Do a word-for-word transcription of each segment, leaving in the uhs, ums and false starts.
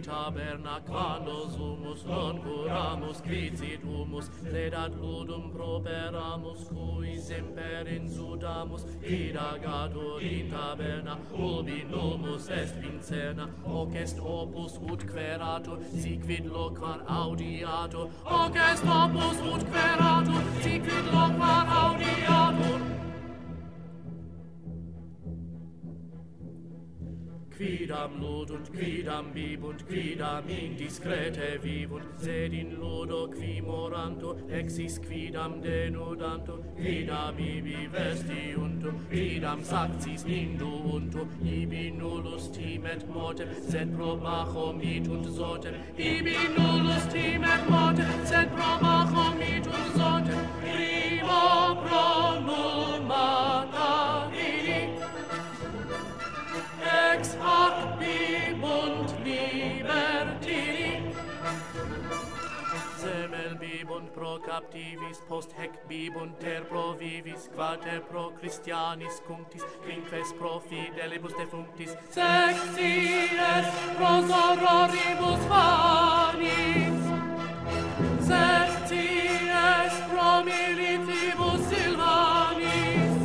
taberna quando sumus non curamus quicit humus pledat ludum properamus cui semper insudamus idagatur in taberna ubi nomus est vincerna hoc est opus ut queratur siquid loquar audiatur hoc est opus ut queratur siquid loquar audiatur. Quidam ludunt, quidam bibunt, quidam indiscrete vivunt, sed in ludo qui moranto, exis quidam denudanto, quidam ibi vestiunto, quidam saxis induunto, ibi nullus timet mortem, sed pro machom itunt sortem, ibi nullus timet mortem, sed pro machom itunt sortem, primo pro nummata vidi, ex hoc bibunt libertini. Semel bibunt pro captivis, post hec bibunt ter pro vivis, quater pro Christianis cunctis, quinques pro fidelibus defunctis, sexies pro sororibus vanis, sexies pro militibus Silvanis,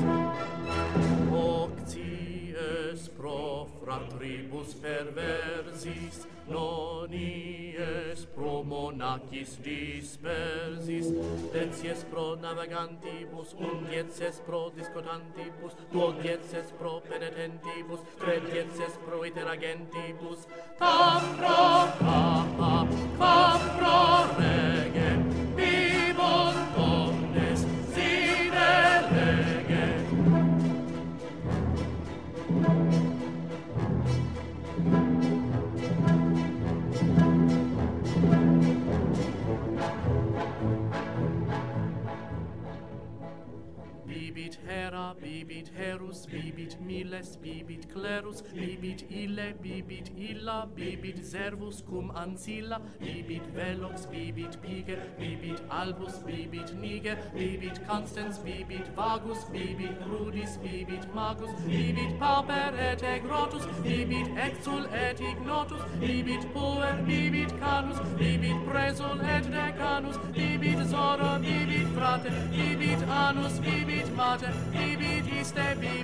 octies pro fratribus perversis, nonies pro monachis dispersis, terties pro navegantibus, undieces pro discotantibus, duodieces pro penitentibus, tredieces pro iteragentibus, tam pro papa, quam pro regem, vivunt omnes sine lege. Bibit hera, bibit herus, bibit miles, bibit clerus, bibit ille, bibit illa, bibit servus cum ancilla, bibit velox, bibit piger, bibit albus, bibit niger, bibit constans, bibit vagus, bibit rudis, bibit magus, bibit pauper et egrotus, bibit exul et ignotus, bibit puer, bibit canus, bibit presul et decanus, bibit zoro, bibit frater, bibit anus, bibit mater, bibit iste, bibit